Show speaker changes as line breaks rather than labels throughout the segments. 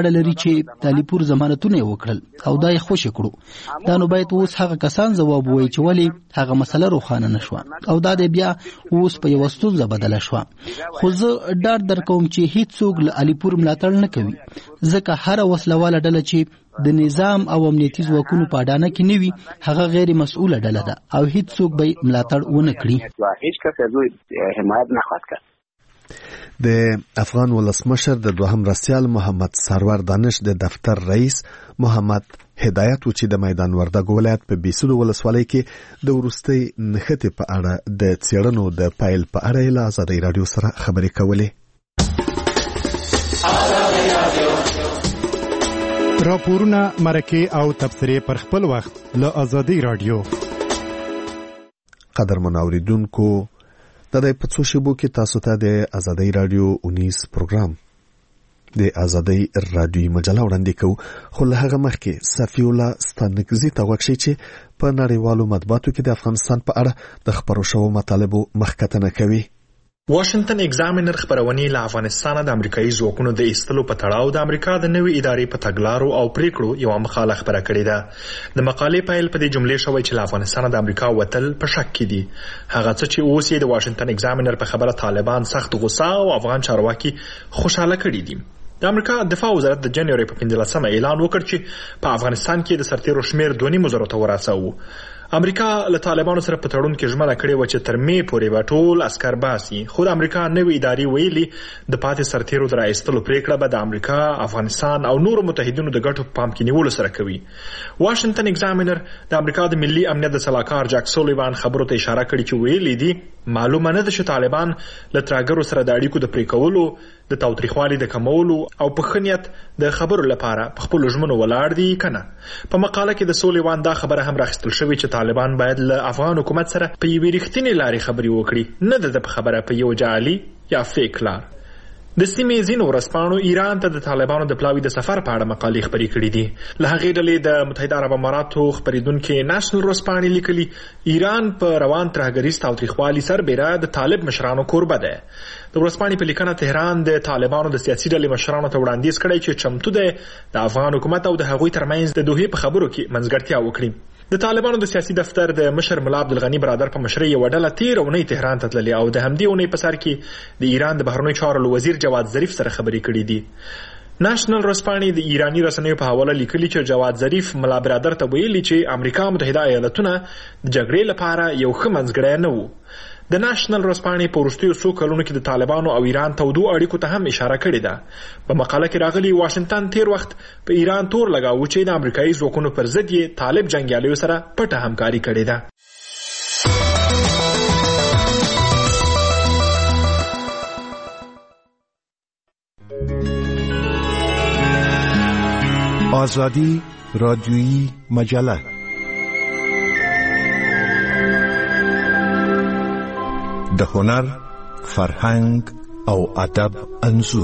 ډاډه لري چې د علیپور ضمانتونه یې وکړل او دا یې خوشې کړو. دا نو باید اوس هغه کسان ځواب ووایي چې ولې هغه مسله روښانه نه شوه او دا د بیا اوس په یوه ستونزه بدله شوه. خو زه ډاډ درکوم چې هیڅوک له علیپور ملاتړ نه کوي، ځکه هره وسله واله ډله چې د نظام او امنیتي ځواکونو په اډانه کې نه وي هغه غیر مسؤله ډله ده او هیڅوک به ملاتړ ونه کړي.
هیڅ کس از او حمایت نخواهد کرد.
د افغان ولسمشر د دوهم رسیال محمد سرور دانش د دفتر رئیس محمد هدایت و چې د میدان وردګ ولایت په بیسلو ولسوالۍ کې د وروستۍ نښتې په اړه د څېړنو د پیل په اړه له ازادۍ راډیو سره خبرې کولې.
راپورونه، مرکې او تبصرې پر خپل وخت له ازادۍ راډیو.
قدرمن اوریدونکو، د دې په څو شیبو کې تاسو ته د ازادۍ راډیو 19 پروګرام د ازادۍ راډیو مجله وړاندې کوو، خو له هغه مخکې صفی الله ستانکزي ته وکړئ چې په نړیوالو مطبوعاتو کې د افغانستان په اړه د خبرو شوو مطالبو مخکتنه کوي.
واشنگټن ایگزامینر خبرونه له افغانستان د امریکایي ځواکونو د ایستلو په تړاو د امریکا د نوې ادارې په تګلارو او پریکړو یو مقاله خبره کړې ده. د مقالې پیل په دې جملې شوی چې له افغانستان د امریکا وتل په شک کې دي. هغه څه چې اوس یې د واشنگټن ایگزامینر په خبره طالبان سخت غوسه او افغان چارواکي خوشاله کړي دي. د امریکا دفاع وزارت د جنوري په 15 اعلان وکړ چې په افغانستان کې د سرتیرو شمیر 2.5 زره ته ورساوه. امریکا له طالبانو سره په تړون کې ژمنه کړې و چې تر می پورې به ټول عسكر باسي، خو د امریکا نوې ادارې ویلي د پاتې سرتیرو د راایستلو پریکړه به د امریکا، افغانستان او نورو متحدینو د ګټو پام کې نیولو سره کوي. واشنگټن ایگزامینر د امریکا د ملي امنیت د سلاکار جاک سولیوان خبرو ته اشاره کړې چې ویلي دي معلومه نه ده چې طالبان له ترهګرو سره د اړیکو د پریکولو، د تاوتریخوالي د کمولو او په خنیت د خبرو لپاره په خپل ژمنو ولاړ دي کنه. په مقاله کې د سولیوان دا خبره هم راخستل شوې چې طالبان باید له افغان حکومت سره په یوې رښتینې لارې خبرې وکړي، نه د خبره په یو جعلي یا فیک لار. د سیمې ځینو ورځپاڼو ایران ته د طالبانو د پلاوي د سفر په اړه مقالې خبرې کړې دي. له هغې ډلې د متحده عرب اماراتو خبرېدونکي ناشنل ورځپاڼې لیکلي ایران په روان ترهګریز تاوتریخوالي سربیره د طالب مشرانو کوربه ده. د ورځپاڼې په لیکنه تهران د طالبانو د سیاسي ډلې مشرانو ته وړاندیز کړی چې چمتو ده د افغان حکومت او د هغوی ترمنځ د دوحې په خبرو کې منځګړتیا وکړي. د طالبانو د سیاسي دفتر د مشر ملا عبدالغني برادر په مشرۍ یو ډله تیر اونۍ تهران ته تللې او د همدې اونۍ په سر کې د ایران د بهرنیو چارو وزیر جواد ظریف سره خبرې کړې دي. ناشنل ورځپاڼې د ایرانی رسنیو په حواله لیکلي چې جواد ظریف ملا برادر ته ویلي چې امریکا متحده ایالاتونه د جګړې لپاره یو ښه منځګړی نه وو. د ناشنل ورځپاڼې په وروستیو څو کلونو کې د طالبانو او ایران تودو اړیکو ته هم اشاره کړې ده. په مقاله کې راغلي واشنگټن تیر وخت په ایران تور لګاوه چې د امریکایي ځواکونو پر ضد یې طالب جنګیالیو سره پټه همکاري کړې ده.
آزادی رادیویی مجله د هنر، فرهنګ او ادب انځور.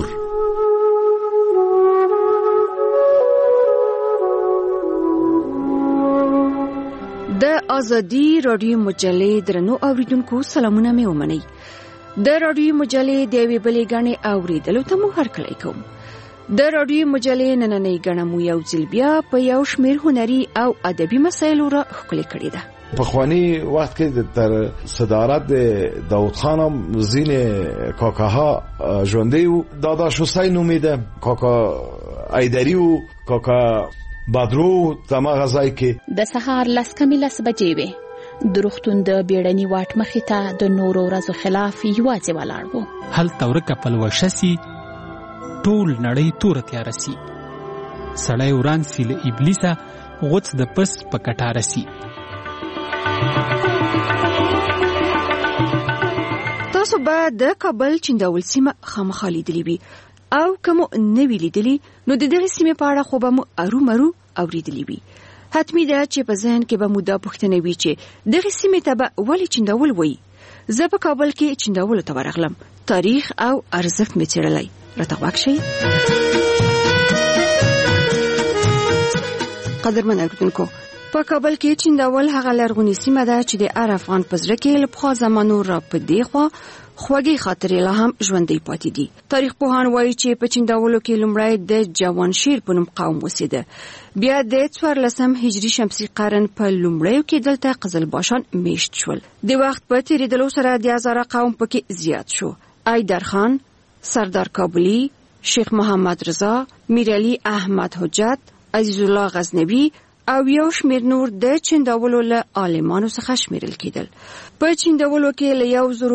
د ازادي رادیو مجلې درنو اوریدونکو سلامونه مې ومنئ. د رادیو مجلې د وی بلې غاڼې اوریدلو ته مو هرکلی کوم. د رادیو مجلې نننۍ غاڼه مو یو ځل بیا په یو شمېر هنري او ادبي مسایلو را ښکلې کړې ده.
پخوانی وخت کې تر صدارت داود خان هم زین کاکاها ژوندی و. دادا شوسای نومیده، کاکا ایدری و کاکا بدرو تما غزای کې
د سهار 10:00 بجې وې. د روغتون د بیړني واټ مخې ته د نورو ورځو خلاف یوازې ولاړ وو.
هلته ورکه پلوشه سي، ټول نړۍ تور تیاره سي، سړی وران سي له ابلیسه، غوڅ د پس په کټاره سي.
تاسو به د کابل چنداول سیمه خامخا لیدلې وي او کوم نه وی لیدلې نو د دغه سیمه په اړه خو به مو ارومرو اوریدلې وي. حتمی ده چې په ذهن کې به مو دا پوښتنه وي چې دغه سیمه ته به ولې چنداول وایي. زه په کابل کې چنداول ته ورغلم، تاریخ او ارزښت مې څېړلی. راته غوږ شئ. قدرمن اوریدونکو، په کابل کې چیندول هغه لرغونی سیمه ده چې د هر افغان په زړه کې له پخوا زمانو را پدې خوا خوږې خاطرې لا هم ژوندۍ پاتې دي. تاریخ پوهان وایي چې په چیندولو کې لومړی د جوانشیر په نوم قوم اوسېده. بیا د 14 هجري شمسي قرن په لومړیو کې دلته قزلباشان میشت شول. د وخت په تیریدلو سره د هزاره قوم پکې زیات شو. ایدرخان، سردار کابلی، شیخ محمد رضا، میرعلی احمد حجت، عزیز الله غزنوی او یو شمیر نور د چیندولو له عالمانو څخه شمیرل کېدل. په چیندولو کې له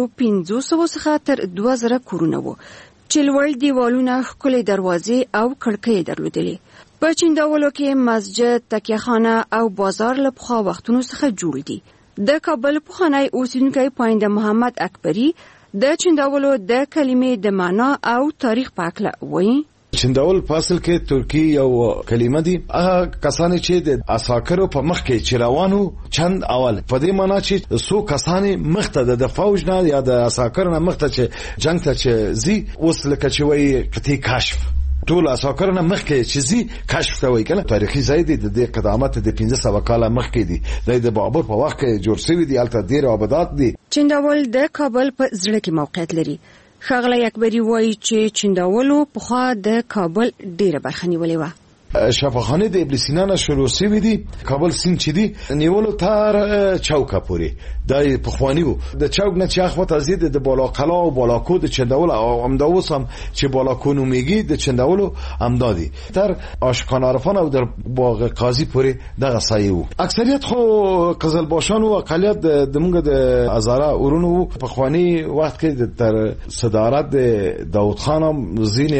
1500 څخه تر 2000 کورونه وو چې لوړ دیوالونه، ښکلې دروازې او کړکۍ درلودلې. په چیندولو کې مسجد، تکیهخانه او بازار له پخوا وختونو څخه جوړ دي. د کابل پخوانی اوسیدونکی پاینده محمد اکبری د چیندولو د کلمې د معنا او تاریخ په اړه وایي.
چندول فاصل کې ترکی یو کلمه دي، هغه کسان چې د اساکرو په مخ کې چروانو چند اول په دې معنی چې سو کسان مخته د فوج نه یا د اساکر نه مخته چې جنگ ته چې زی اوس لکه چې وایي کتی کشف ټول اساکر نه مخ کې چې زی کشف ته وایي کنه. تاریخي ځای دی د قدامت د 1500 کاله مخ کې دی، د بابر په وخت کې جوړ شوی دی. البته ډیر آبادات دي.
چندول د کابل په زړه کې موقعیت لري. ښاغلی اکبری وایي چې چیندولو پخوا د کابل ډیره برخه نیولې وه.
شفاخانه د ابن سینا نه شروع شوی دی. کابل سیند چې دی نیولو تر چوکه پورې دای پخوانی وو. د چوک نه چې اخوته زید د بالا قلا او بالا کو د چندول او امداوس هم چې بالا کو نو میگی د چندولو امدادي تر آشکان عرفان او در باغ قاضی پورې دغه سایه وو. اکثریت خو قزلباشان او اقلیت د موږ د هزاره اورونو پخوانی وخت کې تر صدارت د داوود خان هم زین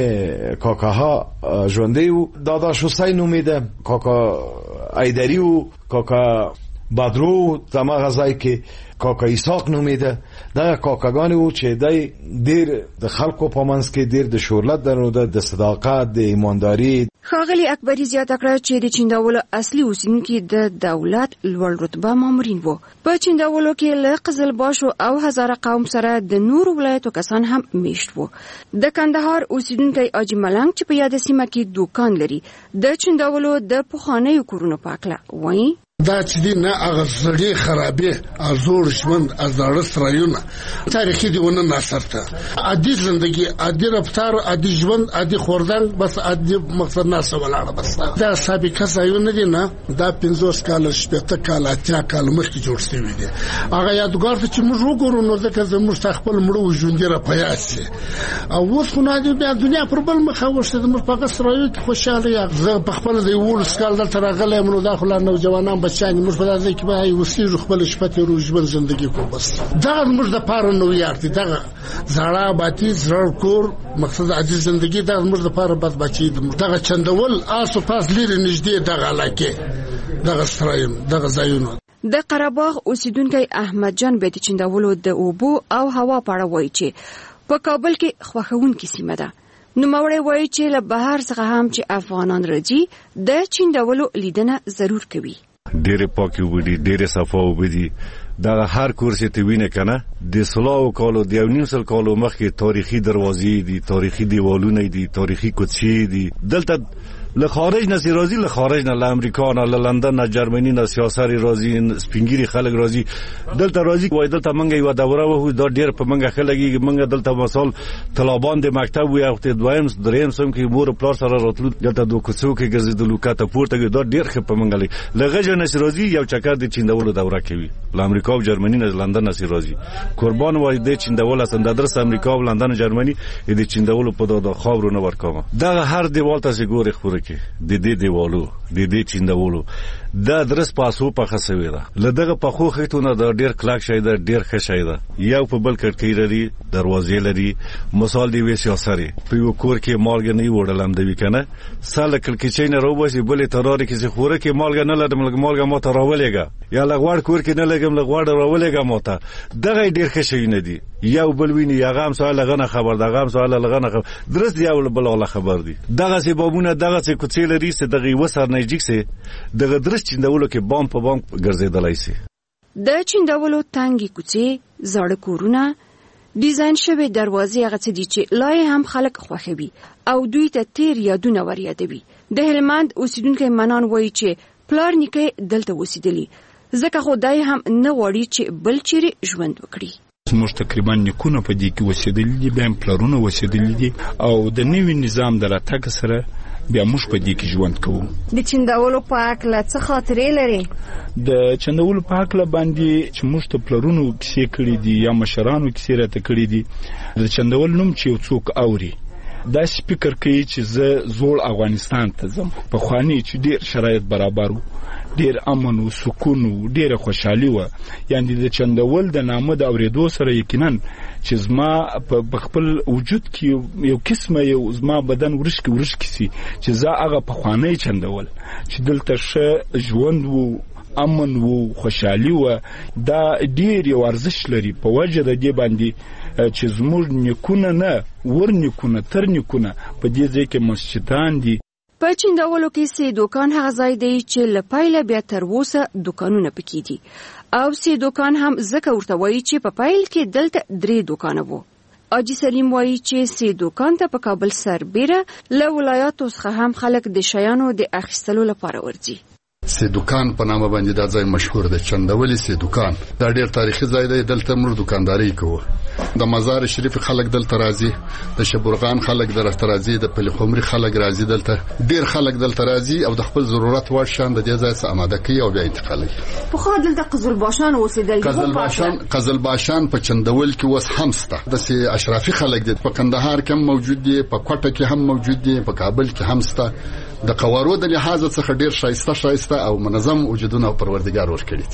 کاکاها ژوندۍ وو. داداش حسین امیده، کاکا ایدری و کاکا بدرو دمه غزای که کاکا ایساق نومیده. دا کاکاگانی و چې دای دیر د خلکو په منځ کې دیر د شورلت درلوده، د صداقت، د ایمانداری.
ښاغلی اکبری زیاته کړه چې د چیندولو اصلي اوسیدونکي د دولت لوړ رتبه مامورین وو. په چیندولو کې له قزلباشو او هزاره قوم سره د نورو ولایتو کسان هم میشت وو. د کندهار اوسیدونکی اجي ملنګ چې په یاد سیمه کې دوکان لري د چیندولو د پخوانیو کورونو په اړه وایي.
دا چې دی نه هغه زړې خرابې ازور ژوند ازاړه سرایونه تاریخي دیونه ناصرته عادي زندگی، عادي رفتار، عادي ژوند، عادي خوردن، بس عادي مقصد ناسه ولاړه. بس دا سابقه ځایونه دي نه، دا 50 کال 70 کال 80 کال مخکې جوړ شوی دي. هغه یادګار چې موږ وګورو نو ځکه زموږ خپل مړو ژوند را پیاسي او اوس خو نه دی بیا دنیا پر بل مخه وشته. موږ په سرایو کې خوشاله یو. زه په خپل د یو سکال دلته راغلی مونږ داخله نوجوانان بچان موږ په داسې کې به وسیږو خپل شپته رو ژوند زندگی کو. بس دا موږ د پاره نو یار دي. دا زړه باتی زړه کور مقصد عادي زندگی دا موږ د پاره بس بچی دا چندول آسو پاس لري نږدې دغه علاقه دغه سرایم دغه ځایونه.
د قرهباغ اوسیدونکی احمد جان به د چندولو د اوبو او هوا په اړه وایي چې په کابل کې خوښونکې سیمه ده. نو موري وایي چې له بهر څخه هم چې افغانان راځي د چندولو لیدنه ضرور کوي.
ډېر پاکي وبدي، ډېر صفا وبدي. دا هر کورس ته وینه کنه د سلاو کالو د 1900 کالو مخکې تاریخي دروازې دي، تاریخي دیوالونه دي، تاریخي کوڅې دي. دلته له خارج نه راځي، له خارج نه، له امریکا نه، له لندن نه، جرمني نه سیاسي راځي، سپینګيري خلک راځي. دلته راځي وای دلته منګه یو دوره وو دا ډېر په منګه خلګي منګه دلته مثال طلبان د مکتب وي او ته دویم دریم سم کې مور پلار سره راتلو دلته د کوڅو کې ګرځیدلو کاته پورته دا ډېر خپ په منګه لږه جنس راځي یو چکر د چیندولو دوره کوي. له امریکا او جرمني نه، لندن نه راځي. قربان وای د چیندولو سند درس امریکا او لندن او جرمني د چیندولو په دا خاورو نه ورکوم. دا هر دیوال ته ګوري خوري کې د دې دیوالو د دې چیندولو دا درس پاسو په خسوي ده. لدغه په خو خېټونه دا ډیر کلاک شي دا ډیر ښه شي ده. یو په بل کړکۍ لري، دروازې لري. مثال دی وې سیاسري په یو کور کې مالګ نه وړلم دی کنه ساله کړکۍ نه روباسي بلې تراري کې خوره کې مالګ نه لرم مالګ مو ته راولېګا یا لغوړ کور کې نه لګم لغوړ راولېګا مو ته دغه ډیر ښه شي نه دی. یو بل ویني یا غام سوال لغنه خبر دا غام سوال لغنه خبر درس دی او بل الله خبر دی. دغه سببونه دغه څه کوڅې لري چې دغه وسر نږدې سي دغه درس چیندولو کې بام په بام ګرځیدلای شي.
د چیندولو تنګي کوڅې، زړه کورونه، ډیزاین شوی دروازې هغه څه دي چې لای هم خلک خوښوي او دوی ته تیر یادونه ور یادوي. د هلمند اوسیدونکو منان وایي چې پلار نیکه دلته وسیدلی ځکه خدای هم نه غواړي چې بل چیرې ژوند وکړي.
زموږ تقریبا نیکونه په دې کې وسیدلی دي، بیا پلارونه وسیدلی دي او د نوي نظام د راتګ سره بیا موږ په دې کې ژوند کوو.
د چندولو په اړه څه خاطرې لري؟
د چندولو په اړه باندې چې موږ ته پلارونو کیسې کړې دي یا مشرانو کیسې راته کړې دي، د چندول نوم چې یو څوک اوري دا فکر کوي چې زه زوړ افغانستان ته ځم. په خواني چې ډېر شرایط برابر وو، ډېر امن او سکون او ډېر خوشحالي و. یعنی د چندول د نامه د اوریدو سره یقینا چې زما په خپل وجود کې یو قسمه یو زما بدن ورشکي سي چې زه هغه په خواني چندول چې دلته ښه ژوند وو، امن وو، خوشحالي و. دا ډېر یو ارزښت لري په وجه د دې باندې چې زموږ نیکونه نه ورنیکونه تر نیکونه په دې ځای کې مسجدان دي.
په چندولو کې سه دوکان هغه ځای دی چې لپایله بیا تر اوسه دوکانونه پکې دي او سه دوکان هم ځکه ورته وایي چې په پایل کې دلته 3 دوکانه وو. اجي سلیم وایي چې سه دوکان ته په کابل سربېره له ولایاتو څخه هم خلک د شیانو د اخیستلو لپاره ورځي.
سه دوکان په نامه باندې دا ځای مشهور دی، چندولي سه دوکان. دا ډېر تاریخي ځای دی، دلته موږ دکانداري کوو. د مزار شریف خلک دلته راځي، د شبرغان خلک دلته راځي، د پلخمري خلک راځي، دلته ډېر خلک دلته راځي او د خپل ضرورت وړ شان د دې ځای څخه آماده کوي او بیا انتقالوي.
په خو دلته قزلباشان اوسېدل.
قزلباشان په چندول کې اوس هم شته. د سه اشرافي خلک دي، په کندهار کې هم موجود دي، په کوټه کې هم موجود دي، په کابل کې هم شته. د قوارو د لحاظ څخه ډېر شایسته او منظم وجودونه او پروردګار ورکړي.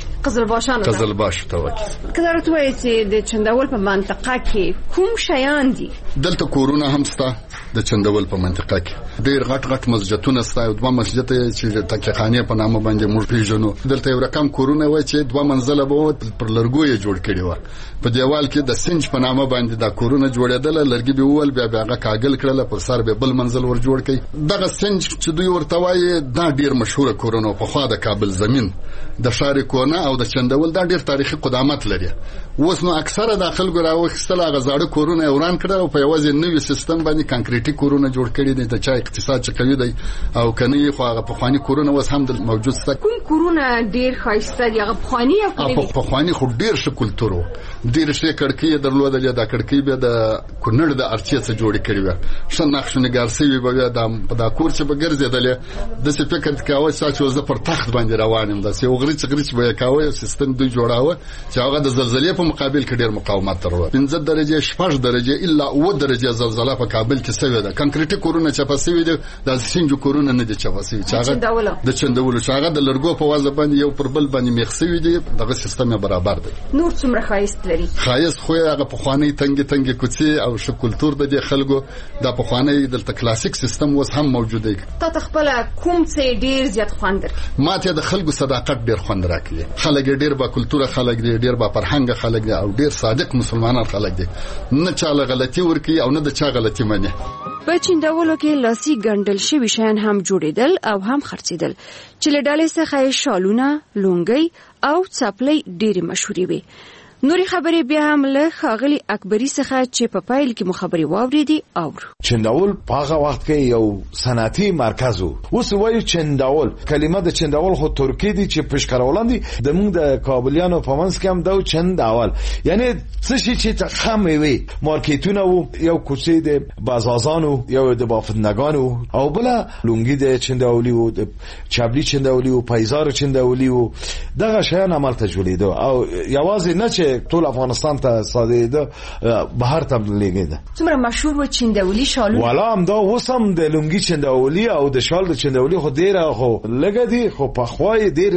قزلباش ته وایي.
کله راځي چې د چندول په منطقه کې کوم شیان دي؟
دلته کورونه هم شته د چندول په منطقه کې. ډېر غټ مسجدونه شته او 2 مسجد چې تکیهخانه په نامه باندې موږ پیژنو. دلته یو رقم کورونه وای چې 2 منزله به پر لرګوي جوړ کړي و. په دیوال کې د سنج په نامه باندې دا کورونه جوړېدل، لرګي به ول بیا هغه کاغل کړل، پر سر به بل منزل ور جوړ کړي. دغه سنج چې دوی ورته وایي دا ډېر مشهور کورونه په خوا د کابل زمين د شارې کونه او د چندول دا ډېر تاریخي قدامت لري. اوس نو اکثره د خلکو راوښتل هغه زاړه کورونه وران کړل او په یوازې نوې سیستم باندې کانکریټي کورونه جوړ کړي دي. د چا اقتصاد چې قوي دی او کني خو هغه په خواني کورونه اوس هم موجود ست.
کوم کورونه ډېر ښایسته دي؟ هغه په خواني او
په خواني خو ډېر ښه کلتور و، ډېر ښه کړکۍ درلودل. د کړکۍ به د کونړ د ارچې څخه جوړې کړي و، ښه نقش نګار سوي به دا کور چې به ګرځېدل. د څه فکر کاوه چې زه پر تخت باندې روان یم، دا څه غریچ به کاوه سیستم دوی جوړاوه چې هغه د زلزلې په مقابل کې ډېر مقاومت درلود. 5 درجه 6 درجه الا 9 درجه زلزلہ په کابل کې سوي ده. کانکریټي کورونه چې پسوي دي، د سنجو کورونه نه دي چې پسوي، چې هغه د چندولو چې هغه د لرګو په وازه باندې یو پر بل باندې مخسوي دي. دغه سیستم برابر دی.
نور څومره خایست لري؟
خایست خو هغه په خواني تنګ کوڅې او ش کلتور د خلکو د په خواني د کلاسیک سیستم اوس هم موجود دی.
تا تخپل کوم څه ډیر زیات خوند
ماته د خلکو صداقت ډیر خوند راکړي. خلک ډیر با کلتور خلک دي، ډیر با فرهنګ خلک دي او ډیر صادق مسلمانان خلک دي. نه چاله غلطي ورکي او نه د چا غلطي مني.
په چندولو کې لاسي ګندل شوي شیان هم جوړېدل او هم خرڅېدل چې له ډلې څخه شالونه، لونګۍ او څپلۍ ډېرې مشهورې وي. نوري خبرې بیا هم له ښاغلي اکبري څخه چې په پایل کې مو خبرې واورېدې اورو.
چندول په هغه وخت کې یو صنعتي مرکز و. اوس وایو چندول، کلمه د چندول خو ترکی دي چې پشکارولان دي. د موږ د کابلیانو په منځ کې هم دا چندول یعنی څه شي چې خامې وي. مارکیټونه وو، یو کوڅې د بازازانو، یو د بافندگانو او بل لونګي د چندولي وو، د چابلی چندولي وو، پایزار چندولي وو. دغه شیان عملته جوړېده او یوازې نه چې ټول افغانستان ته صادریده، بهر ته لګیده.
څومره مشهور و چندولي شالونه؟
والا هم دا وسم د لونګي چندولي او د شال د چندولي خو ډیره خو لګدي، خو په خوای ډیر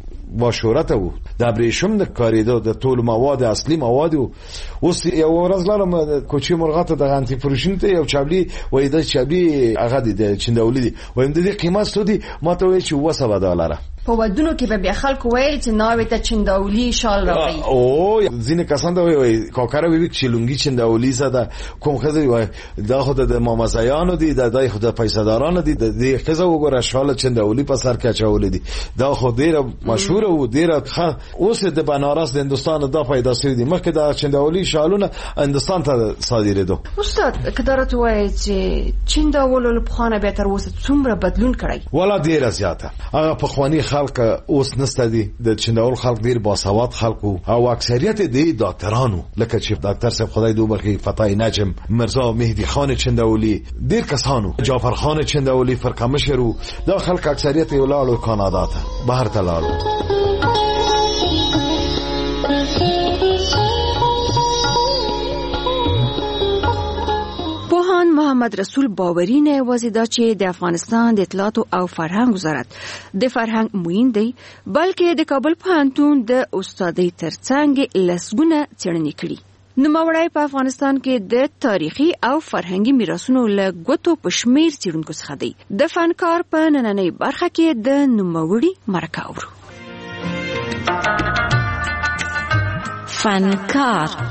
با شهرت وو. د ابریشم د کاریدو د ټول مواد اصلي مواد وو. اوس یو ورځ لارم کوچی مرغاته د انتی فروشن ته یو چابلی وای د چابلی هغه د چندولي دی، وایم د دې قیمت څه دی؟ ماته وای چې $7.
په ودونو کې به بیا خلکو وایي چې ناوې ته چندولي شال راوړي.
او ځینې کسان دا وایي کاکره وی چې لونګي چندولي زده کوم خزه وای دا خود د مامزایانو دي، د دای خود پیسادارانو دي، د دې خزه وګوره شال چندولي په سر کې چولې دي. دا خو ډیره مشهور او ډیره اوس د بنارس د هندستان دا پیدا شوی دي. مخکې دا چندولي شالونه هندستان ته صادریدو.
استاد کدارت وایي چې چندولو په خانه به تر اوسه څومره بدلون کړی؟
ولا ډیره زیاته. هغه په خواني خلک اوس نسته دي د چندول خلک ډیر باسواد خلکو او اکثریت د ډاکټرانو لکه چې ډاکټر صاحب خدای دې وبخي فتای نجم مرزا مهدی خان چندولی ډیر کسانو جعفر خان چندولی فرقمشرو دا خلک اکثریت یې ولاړو کانادا ته بهر ته لاړو.
محمد رسول باوري نه یوازې دا چې د افغانستان د اطلاعات او فرهنګ وزارت د فرهنګ معین دی بلکې د کابل پوهنتون د استادۍ ترڅنګ لسګونه څېړنې کړي. نوموړی په افغانستان کې د تاریخي او فرهنګي میراثونو له ګوتو په شمیر څېړونکو څخه دی. د فنکار په نننۍ برخه کې د نوموړي مرکه اورو.
فنکار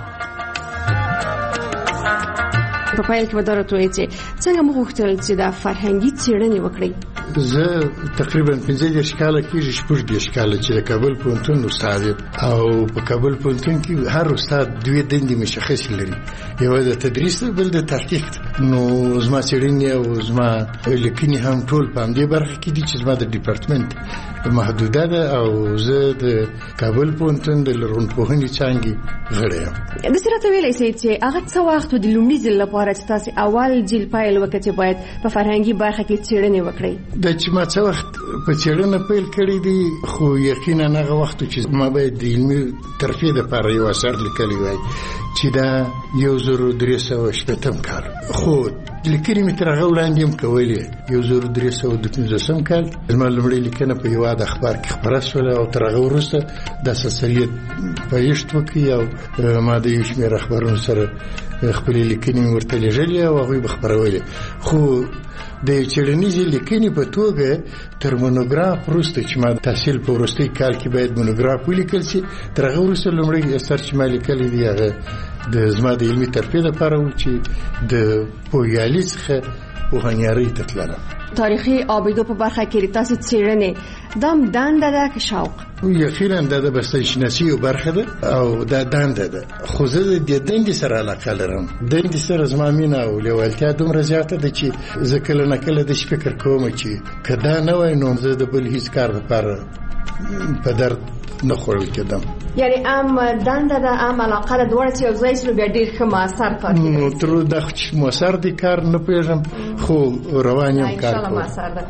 په پایل کې ودرته وایي چې څنګه موږ غوښتل چې دا فرهنګي څېړنې وکړي.
زه تقریبا 15 کاله کېږي 14 کاله چې د کابل پوهنتون استاد او په کابل پوهنتون کې هر استاد دوه دندې مشخص لري، یو د تدریس بل د تحقیق. نو زما څېړنې او زما لیکنې هم ټول په همدې برخه کې دي چې زما د ډیپارټمنټ محدوده ده او زه د کابل پوهنتون د لرغونپوهنې څانګې غړی یم.
د سره ویلای شئ چې هغه څه وخت د لومړي ځل لپاره چې تاسو اول ځل پیل وکړئ چې باید په فرهنګي برخه کې څېړنې وکړئ؟
د چې ما څه وخت په څېړنه پیل کړی دی خو یقینا هغه وخت چې ما باید د علمي ترفیع لپاره یو اثر لیکلی وای چې دا 1315 کال، خو لیکنې مې تر هغه وړاندې هم کولې 1315 کال. زما لومړی لیکنه په یو د اخبار کې خپره شوله او تر هغه وروسته د سلسلې پایښت وکړي او ما د یو شمېر اخبارونو سره خپلې لیکنې ورته لېږلې او هغوی به خپرولې. خو د څېړنیزې لیکنې په توګه تر مونوګراف وروسته چې ما تحصیل په وروستي کال کې باید مونوګراف ولیکل شي، تر هغه وروسته لومړی اثر چې ما لیکلی دی هغه د زما د علمي ترفیع لپاره و چې د پوهیالي څخه پوهنیارۍ ته تللم.
تاریخي آبادو په برخه کې تاسو څېړنې دام دنده ده که شوق؟
یقینا دا د بسترشناسي یو برخه ده او دا دنده ده، خو زه د دندې سره علاقه لرم. دندې سره زما مینه او لیوالتیا دومره زیاته ده چې زه کله نه کله داسې فکر کوم چې که دا نه وای نو زه د بل هیڅ کار لپاره په درد نه خوړل کېدم.
یعنی دنده ده علاقه ده دواړه چې یو ځای سره بیا ډېر ښه مؤثر کار کوي.
نو تر دا چې مؤثر دی کار نه پوهېږم خو روان یم کار کوم.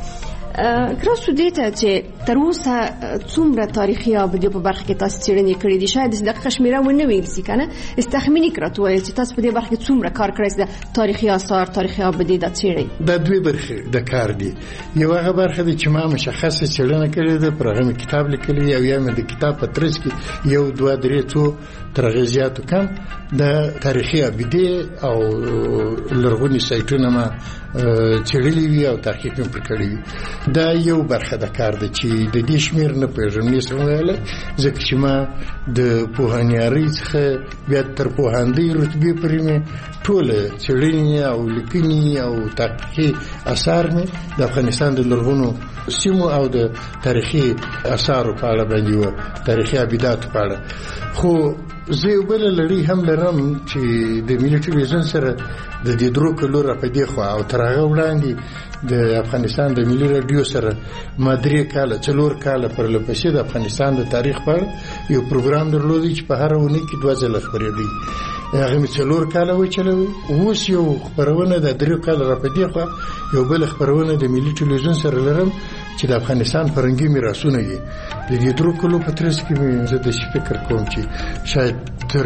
کراسو دې ته چې تر اوسه څومره تاریخي آبادیو په برخه کې تاسو څېړنې کړې دي؟ شاید د دقیقه شمېره ونه ویل شي که نه، تخمیني راته ووایئ چې تاسو په دې برخه کې څومره کار کړی د تاریخي آثار تاریخي آبادي دا څېړئ؟
دا دوې برخې د کار دي. یو هغه برخه ده چې ما مشخصه څېړنه کړې ده، پر هغه مې کتاب لیکلی او یا مې د کتاب په ترڅ کې یو دوه درې څو تر هغې زیاتو کم د تاریخي آبادي او لرغوني سایټونه ما څېړلي وي او تحقیق مې پرې کړی وي. دا یو برخه د کار ده چې د دې شمېر نه پوهېږم نشم ویلی، ځکه چې ما د پوهنیارۍ څخه بیا تر پوهاندۍ رتبې پورې مې ټوله څېړنې او لیکنې او تحقیقي اثار مې د افغانستان د لرغونو سیمو او د تاریخي اثارو په اړه باندې وه، تاریخي ابداتو په اړه. خو زه یو بله لړۍ هم لرم چې د ملي ټلویزیون سره د دې درو کلو را په دې خوا او تر هغه وړاندې د افغانستان د ملي راډیو سره ما 3 کاله 4 کاله پرلپسې د افغانستان د تاریخ په اړه یو پروګرام درلودی چې په هر اونۍ کې 2 ځله خپرېدی. هغه مې 4 کاله وچلوي. اوس یو خپرونه د 3 کاله را په دې خوا یو بل خپرونه د ملي ټلویزیون سره لرم چې د افغانستان فرهنګي میراثونه دي. د دې 3 کلو په ترڅ کې مې زه د فکر کوم چې شاید تر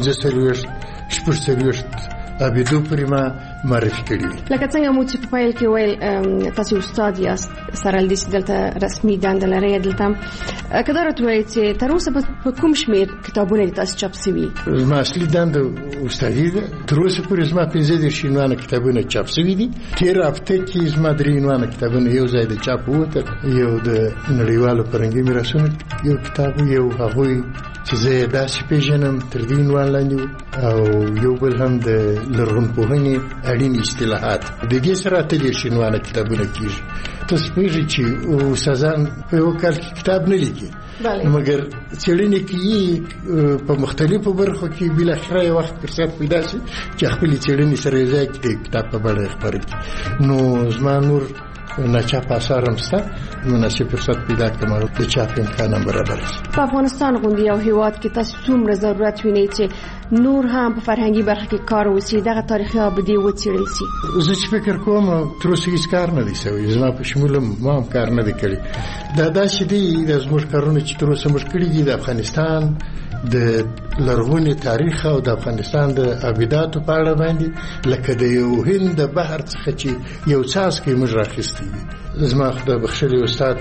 15 ابیدو پرې ما معرفي کړي وي.
لکه څنګه مو چې په پیل کې ویل تاسو استاد یاست، سره له دې چې دلته رسمي دنده لرئ، دلته که دا راته ووایئ چې تر اوسه په کوم شمېر کتابونه دي تاسو چاپ سوي؟
زما اصلي دنده استادي ده. تر اوسه پورې زما 15 عنوانه کتابونه چاپ سوي دي. تېره هفته کې زما 3 عنوانه کتابونه یو ځای د چاپ ووتل، یو د نړیوالو فرهنګي میراثونو یو کتاب، یو هغوی چې زه یې داسې پېژنم تر دې عنوان لاندې او یو بل هم د لرغونپوهنې اړین اصطلاحات. د دې سره 30 عنوانه کتابونه کېږي. تاسو پوهېږئ چې استادان په یو کال کې کتاب نه لیکي، مګر څېړنې کوي په مختلفو برخو کې، بالاخره یو وخت فرصت پیدا شي چې خپلې څېړنې سره یو ځای کړي، کتاب په بڼه یې خپاره کړي. نو زما نور
ناچاپ آثار هم شته مناسب فرصت پیدا کړم د چاپ امکان هم برابر شي.
په افغانستان غوندي یو هیواد کې تاسو څومره ضرورت وینئ چې نور هم په فرهنګي برخه کې کار وشي دغه تاریخي ابدي وڅېړل شي؟
زه چې فکر کوم تر اوسه هیڅ کار نه دی شوی، زما په شمول ما هم کار نه دی کړی. دا داسې دي د زموږ کارونه چې تر اوسه موږ کړي دي د افغانستان د لرغوني تاریخ او د افغانستان د ابداتو په اړه باندې لکه د یو هند د بحر څخه چې یو څاڅکی موږ راخیستی دي. زما خدای بخښلی استاد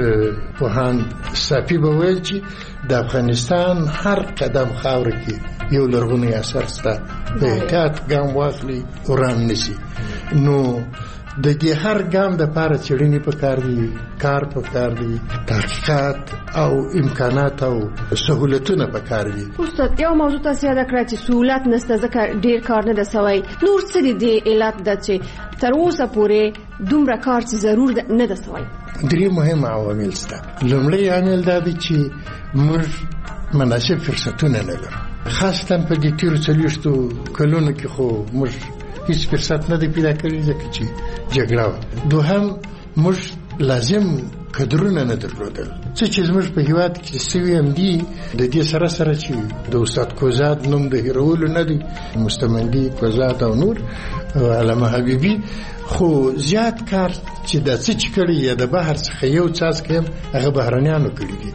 پوهاند صافي به ویل چې د افغانستان هر قدم خاوره کې یو لرغونی اثر شته، په احتیاط ګام واخلي وران نشي. نو د دې هر ګام د پاره څېړنې پکار دي، کار پکار دي، تحقیقات او امکانات او سهولتونه پکار دي.
استاد یو موضوع تاسو یاد کړئ چې سهولت نشته ځکه ډیر کار نه ده سوی. نور څه دي علت ده چې تر اوسه پورې دومره کار چې ضرور نه ده سوی؟
درې مهم عوامل شته. لومړی عامل دا دی چې موږ مناسب فرصتونه نه لرو، خاصتا په دې تیرو 40 کلونو کې خو موږ هیڅ فرصت نه دی پیدا کړی ځکه چې جګړه وه. دوهم موږ لازم قدرونه نه درلودل، څه چې زموږ په هیواد کې سوي هم دي. د دې سره سره چې د استاد کوزاد نوم د هیرولو نه دی، مستمندي کوزاد او نور علامه حبیبي، خو زیات کار چې د څه چې کړی یا د بهر څخه یو څاڅکی هم هغه بهرنیانو کړي دي.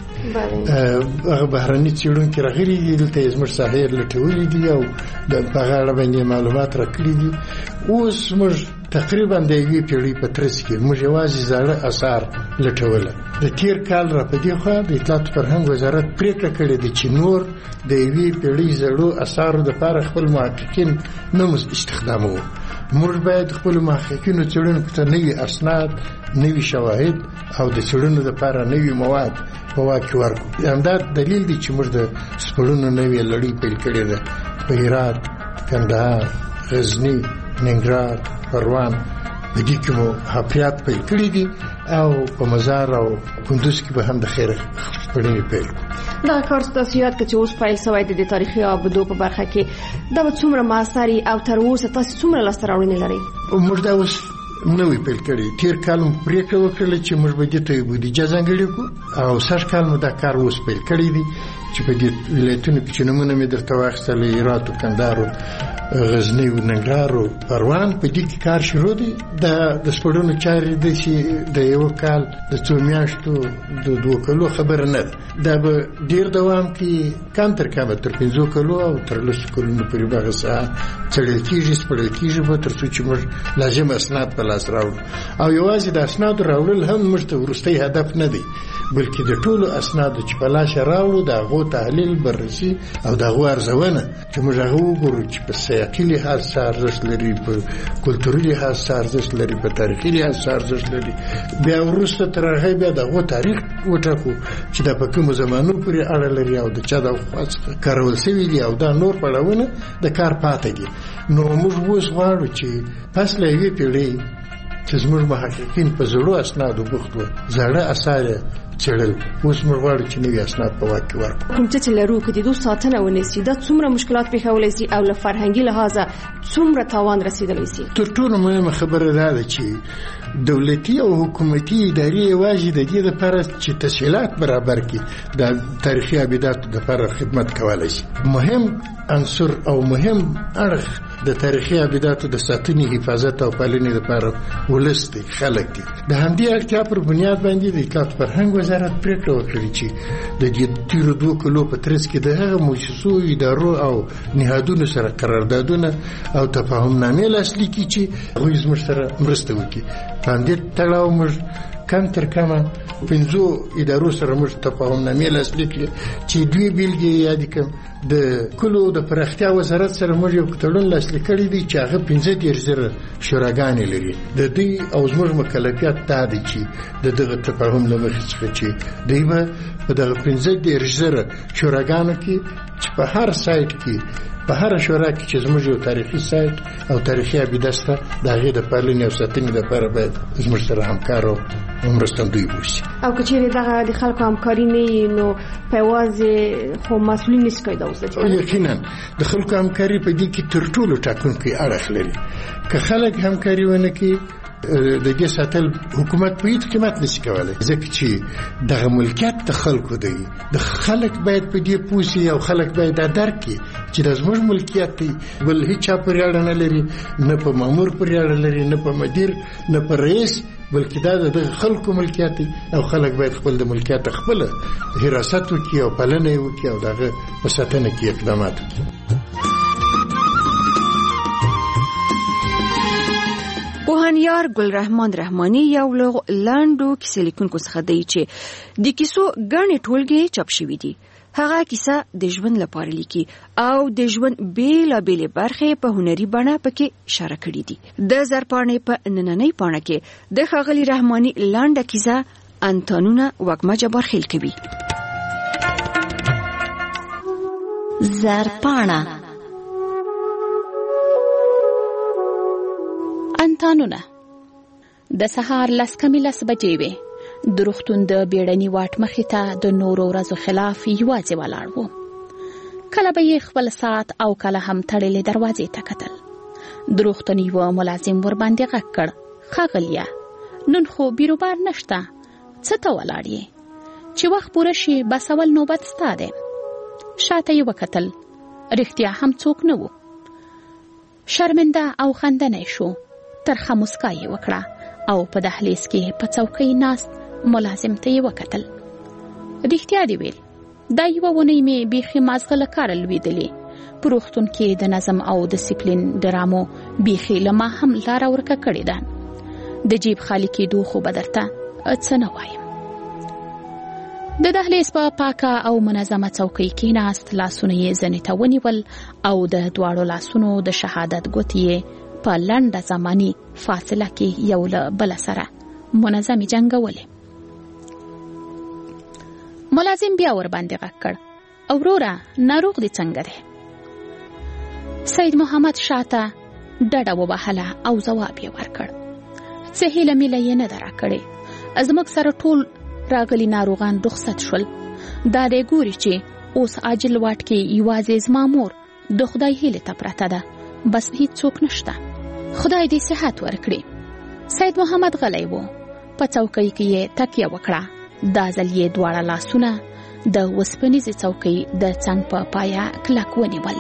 هغه بهرني څېړونکي راغلي دي دلته یې زموږ ساحې لټولي دي او په هغه اړه باندې معلومات راکړي دي. اوس موږ تقریبا د یوې پیړۍ په ترڅ کې موږ یوازې زاړه اثار لټوله. د تیر کال را په دې خوا د اطلاعات فرهنګ وزارت پریکړه کړې ده چې نور د یوې پیړۍ زړو اثارو دپاره خپل محققین نه استخداموو. موږ باید خپل محققینو څېړونکو ته نوي اسناد، نوي شواهد او د څېړنو دپاره نوي مواد په واک کې ورکړو. همدا دلیل دی چې موږ د سپړنو نوې لړۍ پیل کړې ده په هرات، کندهار، غزني، ننګرهار، پروان. په دې کې مو حفریات پیل کړي دي او په مزار او کندوز کې به هم د خیر سپړنې پیل کړو.
دا کار ستاسو یاد که چې اوس پیل شوی د تاریخي ابدو په برخه کې دا به څومره مؤثري او تر اوسه تاسو څومره لاسته راوړنې لرئ؟
موږ دا اوس نوې پیل کړی. تیر کال مو پریکړه وکړله چې موږ به دې ته بودیجه ځانګړې کړو او سږ کال مو دا کار اوس پیل کړی دی چې په دې ولایتونو کې چې نومونه مې درته واخیستل، هرات، کندهار، غزني، ننګرهار، پروان، په دې کې کار شروع دی. د سپړنو چارې د چې د یو کال د څو میاشتو د 2 کلو خبره نه ده. دا به ډیر دوام کوي، کم تر کمه تر 5 کلو او تر 10 کلونو پورې به هغه څه څېړل کېږي، سپړل کېږي به تر څو چې موږ لازم اسناد په لاس راوړو. او یوازې د اسنادو راوړل هم موږ ته وروستی هدف نه دی، بلکې د ټولو اسنادو چې په لاس راوړو د هغو تحلیل، بررسي او د هغو ارزونه چې موږ هغه وګورو چې په سیاقي لحاظ څه ارزښت لري، په کلتوري لحاظ څه ارزښت لري، په تاریخي لحاظ څه ارزښت لري. بیا وروسته تر هغه بیا د هغو تاریخ وټاکو چې دا په کومو زمانو پورې اړه لري او د چا د خوا څخه کارول شوي دي او دا نور پړاوونه د کار پاتې دي. نو موږ اوس غواړو چې پس له یوې پیړۍ چې زموږ محققین په زړو اسنادو بوخت وو، زاړه اثار څېړل، اوس موږ غواړو چې نوي اسناد په واک کې ورکړو.
کوم څه چې لرو که د دوی ساتنه ونیسي دا څومره مشکلات پېښولی شي او له فرهنګي لحاظه څومره تاوان رسېدلی شي؟
تر ټولو مهمه خبره دا ده چې دولتي او حکومتي ادارې یوازې د دې لپاره چې تسهیلات برابر کړي د تاریخي ابداتو لپاره خدمت کولی شي. مهم عنصر او مهم اړخ د تاریخي ابداتو د ساتنې، حفاظت او پالنې لپاره ولس دی، خلک دي. د همدې اړتیا پر بنیاد باندې د اطلاعات فرهنګ وزارت پریکړه وکړه چې د دې تیرو 2 کلو په ترڅ کې د هغه مؤسسو، ادارو او نهادونو سره قراردادونه او تفاهمنامې لاسلیک کړي چې هغوی زموږ سره مرسته وکړي. په همدې تړاو موږ کم تر کمه 5 ادارو سره موږ تفاهمنامې لاسلیک کړې چې دوی بیلګې یاد کړم. د کلو د پراختیا وزارت سره موږ یو تړون لاسلیک کړی دی چې هغه 15,000 شوراګانې لري. د دوی او زموږ مکلفیت دا دی چې د دغه تفاهم له مخې څخه چې دوی به په دغه 15,000 شوراګانو کې چې په هر سایت کې په هر شورا کې چې زموږ یو تاریخي سایت او تاریخي ابیده شته د هغې د پالنې او ساتنې لپاره باید زموږ سره همکار او مرستندوی وشي.
او که چیرې دغه د خلکو همکاري نه وي نو په یوازې خو مسؤلین نشي کېدای اوسه.
یقینا د خلکو همکاري په دې کې تر ټولو ټاکونکی اړخ لري. که خلک همکاري ونه کړي د دې ساتل حکومت په هیڅ قیمت نشي کولای، ځکه چې دغه ملکیت د خلکو دی. د خلک باید په دې پوه شي او خلک باید دا درک کړي چې دا زموږ ملکیت دی، بل هیڅ چا پورې اړه نه لري، نه په مامور پورې اړه لري، نه په مدیر، نه په رئیس، بلکې دا د خلکو ملکیت دی او خلک باید خپل د ملکیت خپل حراست وکړي او پالنه یې وکړي او دغه په ساتنه کې اقدامات وکړي.
پوهنیار ګلرحمان رحماني یو له لاندو کیسې لیکونکو څخه دی چې د کیسو ګڼې ټولګې چاپ شوي دي. هغه کیسه د ژوند لپاره لیکي او د ژوند بیلابېلې برخې په هنري بڼه پکې اشاره کړې دي. د زرپاڼې په نننۍ پاڼه کې د ښاغلي رحماني لنډه کیسه انتانونه وږمه جبارخیل کوي.
زرپاڼه. انتانونه. د سهار 10:10 بجې وې. د روغتون د بیړني واټ مخې ته د نورو ورځو خلاف یوازې ولاړ و. کله به یې خپل ساعت او کله هم تړلې دروازې ته کتل. د روغتون یو ملازم ورباندې غږ کړ: ښاغلیه، نن خو بیروبار نشته، څه ته ولاړ یې؟ چې وخت پوره شي بس اول نوبت ستا دی. شاته یې وکتل، رښتیا هم څوک نه و. شرمنده او خندنی شو. ترخه مسکا یې وکړه او په دهلیز کې په څوکۍ ناست ملازم ته یې وکتل. رښتیا دې ویل، دا یوه اونۍ مې بیخي مازغه له کاره لوېدلې. په روغتون کې د نظم او ډسپلین ډرامو بیخي له ما هم لاره ورکه کړې ده. د جیب خالي کېدو خو به درته څه نه وایم. د دهلیز په پاکه او منظمه څوکۍ کې ناست، لاسونه یې زنې ته ونیول او د دواړو لاسونو د شهادت ګوتې په لنډه زماني فاصله کې یو له بل سره منظمې جنګولې. ملازم بیا ور باندې غږ کړ: اوروره، ناروغ دې څنګه دی؟ سید محمد شاته ډډه وبهله او ځواب یې ورکړ: څه هیله میله یې نه ده راکړې. زموږ سره ټول راغلي ناروغان رخصت شول. دا دی ګوري چې اوس عاجل واټ کې یوازې زما مور د خدای هیلې ته پرته ده، بس هیڅ څوک نشته. خدای دې صحت ورکړي. سید محمد غلی و. په څوکۍ کې یې تکیه وکړه. دا ځل یې دواړه لاسونه د وسپنیزې څوکۍ د څنګ په پایه کلک ونیول.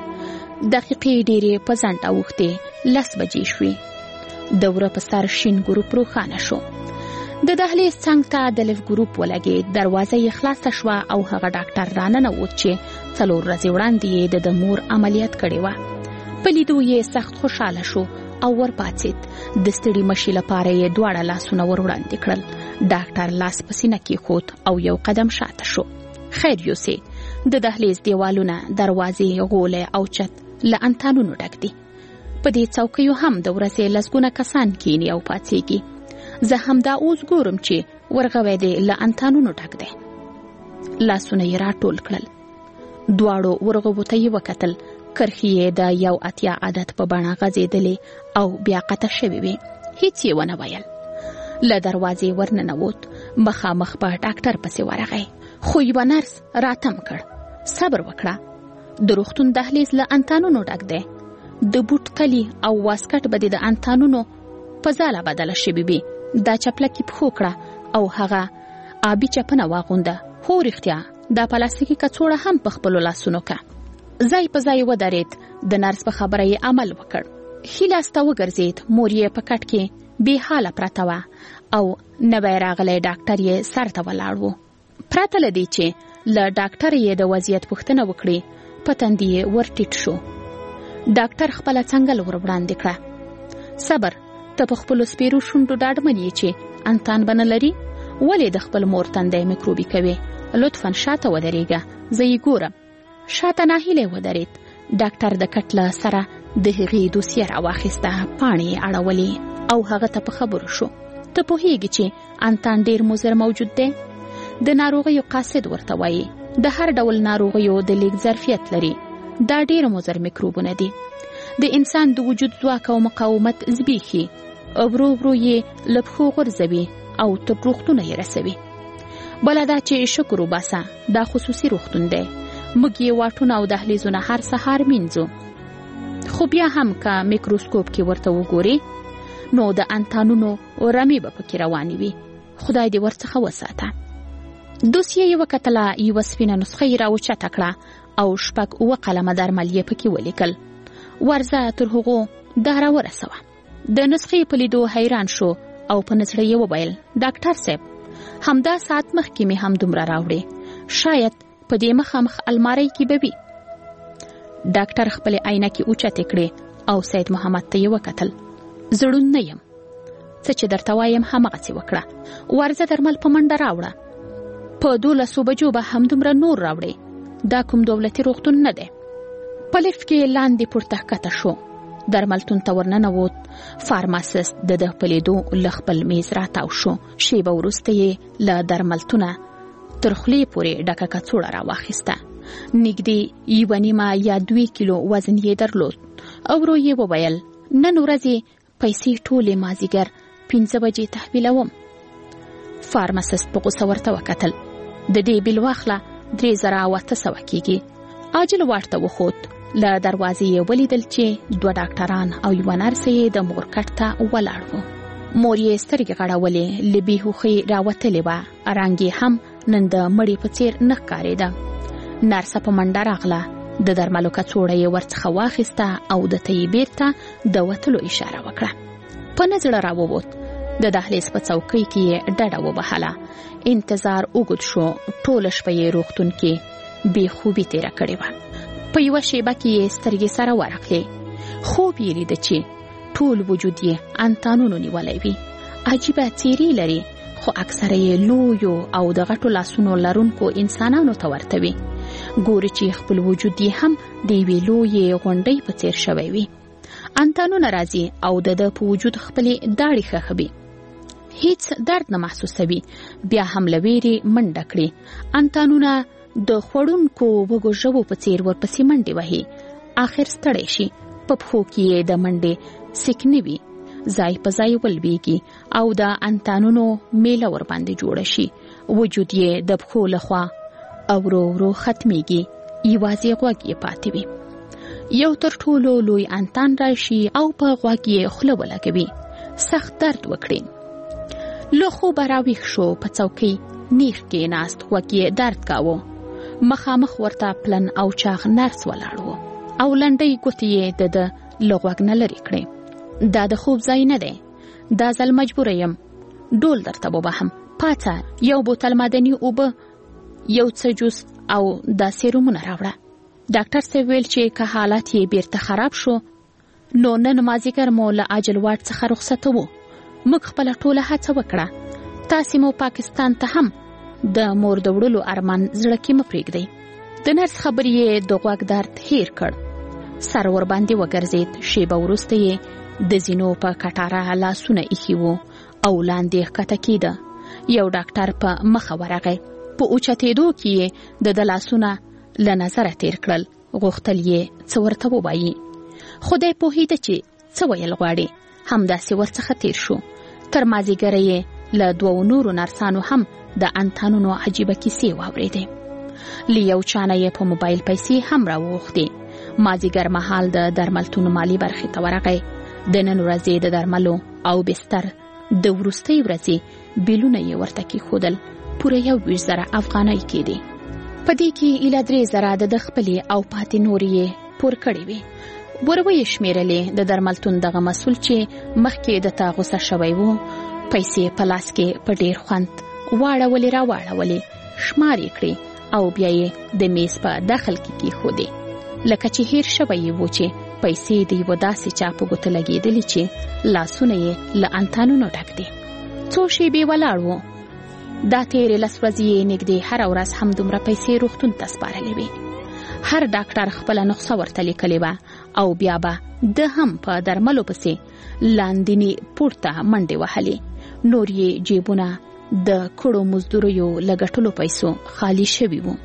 دقیقې ډېرې په ځنډ اوښتې. 10 بجې شوې. د وره په سر شین ګروپ روښانه شو. د دهلیز څنګ ته د لیف ګروپ ولګېد. دروازه یې خلاصه شوه او هغه ډاکټر راننوت چې 4 ورځې وړاندې یې د مور عملیات کړې وه. په لیدو یې سخت خوشحاله شو او ورپاڅېد. د ستړي مشي لپاره یې دواړه لاسونه ور وړاندې کړل. ډاکټر لاس په سینه کېښود او یو قدم شاته شو. خیر یوسې، د دهلیز دیوالونه، دروازې، غولې او چت له انتانونو ډک دي. په دې څوکیو هم د ورځې لسګونه کسان کینی او پاڅېږي. زه هم دا اوس ګورم چې ورغوی دی له انتانونو ډک دی. لاسونه یې راټول کړل. دواړو ورغوو ته یې وکتل. کرښې یې د 1 عدد په بڼه غځېدلې او بیا قطع شوې وې. هیڅ یې ونه ویل. له دروازې ورننوت. مخامخ په ډاکټر پسې ورغی. خو یوه نرس راتم کړ: صبر وکړه، د روغتون دهلیز له انتانونو ډک دی. د بوټ تلی او واسکټ به د انتانونو په ځاله بدله شوې وي. دا چپلکې پښو کړه او هغه آبي چپنه واغونده. هو رښتیا، دا پلاستیکي کڅوړه هم په خپلو لاسونو که. ځای په ځای ودرېد. د نرس په خبره یې عمل وکړ. ښي لاس ته وګرځېد. مور یې په کټ کې بې حاله پرته وه او نوی راغلی ډاکټر یې سر ته ولاړ و. پرته له دې چې له ډاکټر یې د وضعیت پوښتنه وکړي، په تندي یې ور ټیټ شو. ډاکټر خپله څنګل ور وړاندې کړه: صبر، ته په خپلو سپېرو شونډو ډاډمن یې چې انتان به نه لري؟ ولې د خپل مور تندی میکروبي کوې؟ لطفا شاته ودرېږه، زه یې ګورم. شاته ناهیلی ودرېد. ډاکټر د کټ له سره د هغې دوسیه راواخیسته. پاڼې یې اړولې او هغه ته په خبرو شو: ته پوهېږي چې انتان ډېر مضر موجود دی؟ د ناروغیو قاصد ورته وایي. د هر ډول ناروغیو د لیږد ظرفیت لري. دا ډېر مضر میکروبونه دي. د انسان د وجود ځواک او مقاومت زبېښي. ورو ورو یې له پښو غورځوي او تر روغتونه یې رسوي. بله دا چې شکر وباسه، دا خصوصي روغتون دی. موږ یې واټونه او دهلیزونه هر سهار مینځو. خو بیا هم که میکروسکوپ کې ورته وګوري، نو د انتانونو رمې به پکې روانې وي. خدای دې ورڅخه وساته. دوسیه یې وکتله، یوه سپینه نسخه یې راوچته کړه او 6 قلمه درمل یې پکې ولیکل. ورځه تر هغو دا راورسوه. د نسخې په لیدو حیران شو او په نظر یې وویل، ډاکټر صاحب، همدا ساعت مخکې مې هم دومره راوړې، شاید په دې مخامخ المارۍ کې به وي. ډاکټر خپلې عینکې اوچتې کړې او سید محمد ته یې وکتل. زړون نه یم، څه چې درته وایم همغسې وکړه. ورځه درمل په منډه راوړه. په 12 بجو به همدومره نور راوړې. دا کوم دولتي روغتون نه دی. په لفټ کې لاندې پورته ښکته شو. درملتون ته ورننوت. فارماسیست د ده په لیدو له خپل میز راتاو شو. شیبه وروسته یې له درملتونه تر خولې پورې ډکه کڅوړه راواخیسته. نږدې 1.5 یا 2 کیلو وزن یې درلود. او ورو یې وویل، نن ورځې پیسې ټولې مازدیګر 5 بجې تحویلوم. فارماسیست په غوسه ورته وکتل. د دې بیل واخله 3800 کېږي. عاجل واټ ته وخوت. له دروازې یې ولیدل چې 2 ډاکټران او یوه نرس یې د مور کټ ته ولاړ وو. مور یې سترګې غړولې، له بېهوښۍ راوتلې وه. رنګ یې هم نن د مړې په څېر نه ښکارېده. نرسه په منډه راغله. د درملو کڅوړه یې ورڅخه واخیسته او د ته یې بیرته د وتلو اشاره وکړه. په نه زړه راووت. د دهلیز په څوکۍ کې یې ډډه وبهله. انتظار اوږد شو. ټوله شپه یې روغتون کې بې خوبي تېره کړې وه. په یوه شیبه کې یې سترګې سره ورغلې. خوب یې لیده چې ټول وجود یې انتانونو نیولی وي. عجیبه څېرې لري، خو اکثره یې لویو او د غټو لاسونو لرونکو انسانانو ته ورته وي. ګوري چې خپل وجود یې هم د یوې لویې غونډۍ په څېر شوی وي. انتانونه راځي او د ده په وجود خپلې داړې ښخوي. هیڅ درد نه محسوسوي. بیا هم له ویرې منډه کړي. انتانونه د خوړونکو وږو ژبو په څېر ورپسې منډې وهي. آخر ستړی شي. په پښو کې یې د منډې سکنې وي. ځای په ځای ولویږي او د انتانونو میله ورباندې جوړه شي. وجود یې د پښو لخوا او ورو ورو ختمیږي. یوازې غوږ یې پاتې وي. یو تر ټولو لوی انتان راشي او په غوږ یې خوله ولګوي. سخت درد وکړي. له خوبه راویښ شو. په څوکۍ نیغ کېناست. غوږ یې درد کاوه. مخامخ ورته پلن او چاغ نرس ولاړ و او لنډۍ ګوتې یې د ده له غوږ نه لرې کړې. دا د خوب ځای نه دی. دا ځل مجبوره یم. ډول درته وبهم. پاڅه، یو بوتل معدني اوبه، یو څه جوس او دا سیرومونه راوړه. ډاکټر صاحب ویل چې که حالت یې بیرته خراب شو نو نن مازدیګر مو له عاجل واټ څخه رخصتوو. موږ خپله ټوله هڅه وکړه. تاسې مو پاکستان ته هم د مور د وړلو ارمان زړه کې مه پرېږدئ. د نرس خبرې یې د غوږ درد هیر کړ. سر ورباندې وګرځېد. شیبه وروسته یې د زینو په کټاره لاسونه ایښي وو او لاندې ښکته کېده. یو ډاکټر په مخه ورغی. په اوچتېدو کې یې د لاسونه له نظره تیر کړل. غوښتل یې څه ورته ووایي. خدای پوهېده چې څه ویل غواړي. همداسې ورڅخه تیر شو. تر مازدیګره یې له 2 نورو نرسانو هم د انتانونو عجیبه کیسې واورېدې. له یو چا نه یې په موبایل پیسې هم راوغوښتې. مازدیګر مهال د درملتون مالي برخې ته ورغی. د نن ورځې د درملو او بستر د وروستۍ ورځې بیلونه یې ورته کېښودل. پوره 21,000 افغانۍ کېدې. په دې کې ایله 3,000 د خپلې او پاتې نورې یې پور کړې وې. ورویې شمېرلې. د درملتون دغه مسؤل چې مخکې د تا غوسه شوی و پیسې په لاس کې په ډېر خوند واړولې راواړولې، شمار یې کړې او بیا یې د میز په داخل کې کېښودې. لکه چې هیر شوی و چې پیسې د یوه داسې چا په ګوته لګېدلې چې لاسونه یې له انتانونو ډک دي. څو شېبې ولاړ و. دا تېرې 10 ورځې یې نږدې هره ورځ همدومره پیسې روغتون ته سپارلې وې. هر ډاکټر خپله نسخه ورته لیکلې وه او بیا به ده هم په درملو پسې لاندینې پورته منډې وهلې. نور یې جیبونه د کړو مزدوریو له ګټلو پیسو خالی شوي وو.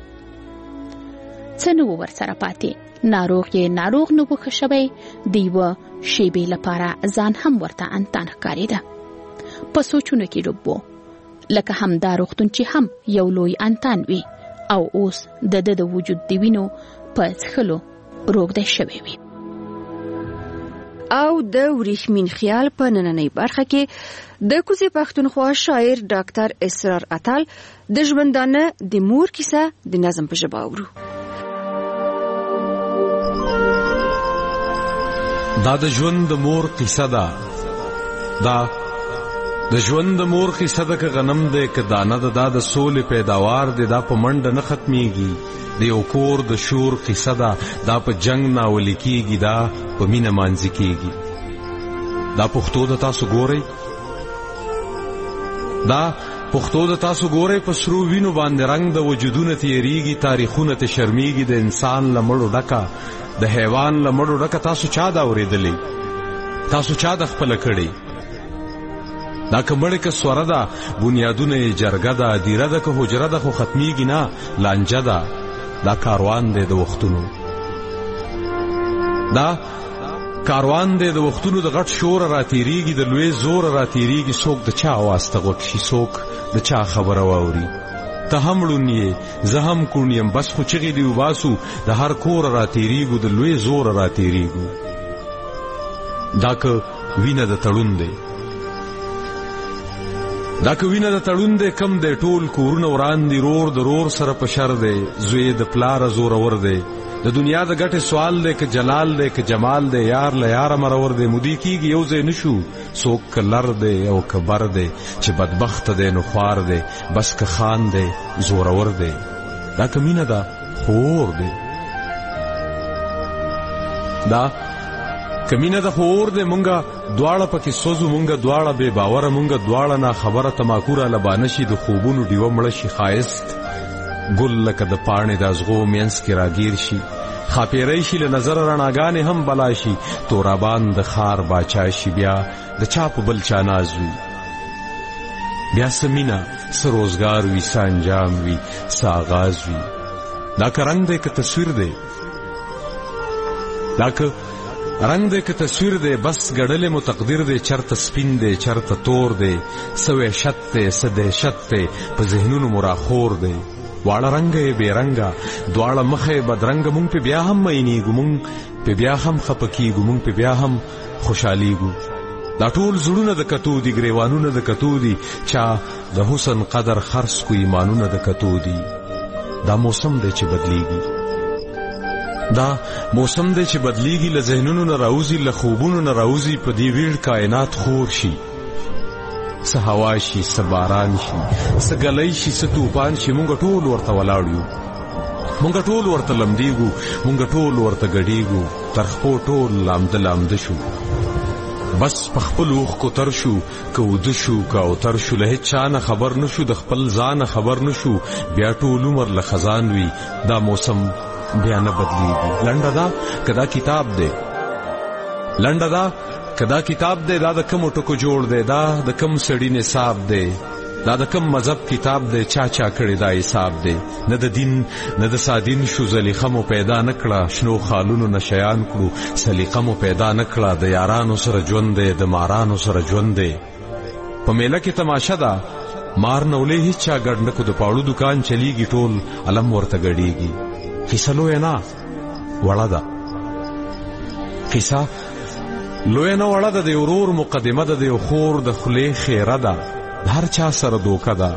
څه نه و ورسره پاتې. ناروغ یې ناروغ نه و ښه شوی. د یوه شیبې لپاره ځان هم ورته انتان ښکارېده. په سوچونو کې ډوب و. لکه همدا روغتون چې هم یو لوی انتان وي او اوس د ده د وجود د وینو په څښلو روږدی شوی وي.
او د وریښمین خیال په نننۍ برخه کې د کوزي پښتونخوا شاعر ډاکټر اسرار اتل د ژوندانه د مور کیسه د نظم په ژبه اورو.
دا د ژوند د مور کیسه ده، دا د ژوند د مور کیسه ده، که غنم ده که دانه ده، دا د سولې پیداوار ده، دا په منډه نه ختمیږي. د یو کور د شور قصه ده، دا په جنگ ناولی کیږي، دا په مینه مانځي کیږي. دا پښتو د تاسو ګورئ، دا پښتو د تاسو ګورئ، په سرو وینو باندې رنگ د وجودونه تیریږي، تاریخونه ته شرمیږي، د انسان لمړو ډکه د حیوان لمړو ډکه. تاسو چا دا اوریدلی؟ تاسو چا د خپل کړي؟ دا کمړې که سوره ده، بنیادونه یې جرګه ده، دیره ده که حجره ده، خو ختمیږي نه، لانجه ده. دا کاروان دی د وختونو، دا کاروان دی د وختونو، د غټ شور را تیریږي، د لوی زور را تیریږي. څوک د چا آواز ته غوږ شي، څوک د چا خبره واوري. ته هم ړوند یې، زه هم کوڼ یم، بس خو چغې دې وباسو، د هر کور را تیریږو، د لوی زور را تیریږو. دا که وینه د تړون دی، دا که وینه د تړون دی، کم دی ټول کورونه وران دي، رور د رور سره په شر دی، زوی د پلاره زورور دی. د دنیا د ګټې سوال دی، که جلال دی که جمال دی، یار له یاره مرور دی. مودي کیږي یو ځای نشو، څوک که لر دی او که بر دی، چې بدبخت دی نو خوار دی، بس که خان دی زورور دی. دا که مینه ده خور دی، دا کمینه د خور دې مونږه دواړه پکې سوزو، مونږه دواړه بے باوره، مونږه دواړه نا خبره، تماکوره لبانه شي، د خوبونو ډیوه مړه شي، ښایست ګل لکه د پاڼې د ازغو مینځ کې راګیر شي، خاپیری شي له نظر رڼاګانې هم بلا شي، تورابان د خار باچا شي، بیا د چا په بل چا ناز وي، بیا څه مینه څه روزګار وي، څه انجام وي، څه آغاز وي. دا که رنګ دی که تصویر دی، دا که رنگ دے که تصویر دے، بس گڑلے مو تقدیر دے، چرت سپین دے چرت تور دے، سو وحشت دے سو دہشت دے، په ذهنونو مراخور دے. واړه رنگه بے رنگه، دواړه مخه بدرنګه، مونږ په بیا هم مینیږو، مونږ په بیا هم خپکیږو، مونږ په بیا هم خوشحالیږو. دا ټول زړونه د کتو دي، ګریوانونه د کتو دي، چا د حسن قدر خرڅ کو ایمانونه د کتو دي. دا موسم دی چې بدلیږي، دا موسم دی چې بدلیږي، له ذهنونو نه راوځي، له خوبونو نه راوځي، په دې ویړ کائنات خور شي، څه هوا شي، څه باران شي، څه ګلی شي، څه طوفان شي، مونږ ټول ورته ولاړ یو، مونږ ټول ورته لمدیږو، مونږ ټول ورته ګډیږو، تر خپو ټول لامده لامده شو، بس په خپل اوښکو تر شو، که وده شو که اوتر شو، له هیڅ چا نه خبر نشو، د خپل ځانه خبر نشو، بیا ټول عمر له خزان وي. دا موسم بیا نه بدلیږي. لنډه دا که دا کتاب دی، لنډه دا که دا کتاب دی، دا د کومو ټکو جوړ دی، دا د کوم سړي نصاب دی، دا د کوم مذهب کتاب دی، چا چا کړی دا حساب دی. نه د دین نه د سادین شو، زلیخه مو پیدا نه کړه، شنو خالونو نه شیان کړو، سلیقه مو پیدا نه کړه، د یارانو سره ژوند دی، د مارانو سره ژوند دی. په میله کې تماشه ده، مار نولې هیڅ چا ګډ نه کو، د پاړو دکان چلیږي، ټول علم ورته ګډیږي. قصه لویه نه وړه ده، قصه لویه نه وړه ده، د ورور مقدمه ده، د یو خور د خولې خیره ده، د هر چا سره دوکه ده.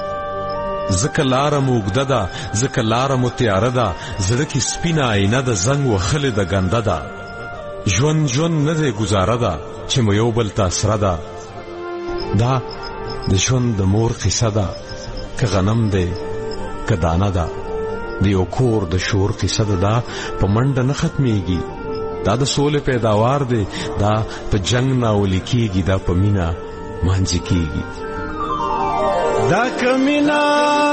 ځکه لاره مو اوږده ده، ځکه لاره مو تیاره ده، زړه کې سپینه آینه ده، زنګ وهلې ده ګنده ده. ژوند ژوند نه دی ګزاره ده، چې مو یو بل ته سره ده. دا د ژوند د مور قصه ده، که غنم دی که دانه ده، د یو کور د شور قصه ده، دا په منډه نه ختمیږي. دا د سولې پیداوار دی، دا په جنگ ناولی کیږي، دا په مینه مانځي کیږي.
دا کمینا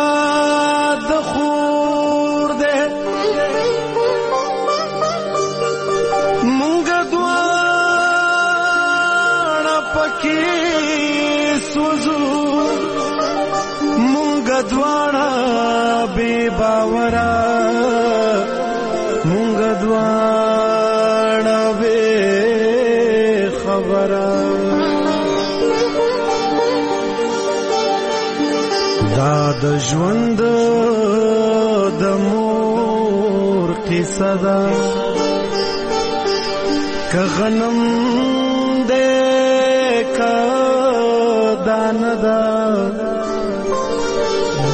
د خور ده، مونږ دواړه پکې سوزو، مونږ دواړه بے باورا، مونږ دواړه بے خبره. دا د ژوند د مور قصه ده، که غنم